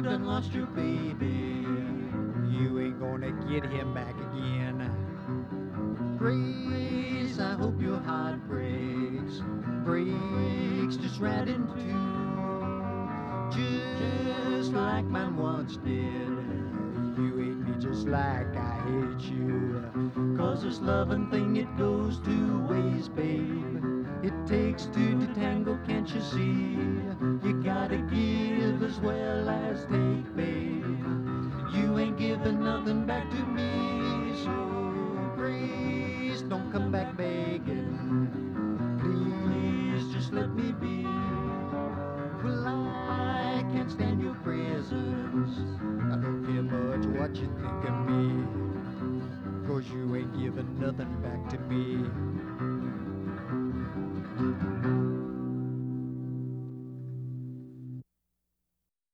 done lost your baby. You ain't gonna get him back again. Grace, I hope your heart breaks just right in two, just like mine once did. You hate me just like I hate you. 'Cause this loving thing, it goes two ways, babe. It takes two to tango, can't you see? You gotta give as well as take, babe. You ain't giving nothing back to me, so Grace, don't come back begging. Please just let me be. Well, I can't stand your presence. I don't care much what you think of me, 'cause you ain't giving nothing back to me.